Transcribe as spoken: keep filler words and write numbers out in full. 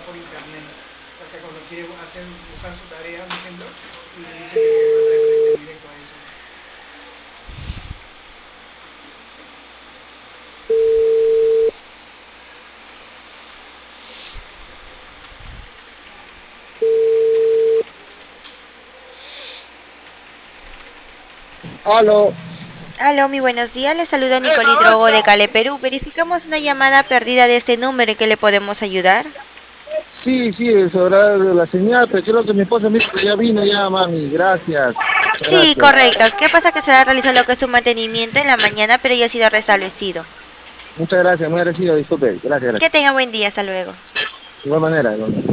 por internet. O sea, cuando quiere hacer, buscar su tarea, por ejemplo, y dice que te manda de frente directo a eso. Aló. Aló, muy buenos días. Le saluda Nicole Drogo de Cale, Perú. Verificamos una llamada perdida de este número en que le podemos ayudar. Sí, sí, sobre la señal, pero creo que mi esposa me dijo que ya vino ya, mami. Gracias. Sí, Gracias. correcto. ¿Qué pasa? Que se le realizó lo que es su mantenimiento en la mañana, pero ya ha sido restablecido. Muchas gracias, muy agradecido, disculpe. Gracias, Que gracias. tenga buen día. Hasta luego. De igual manera, de igual manera.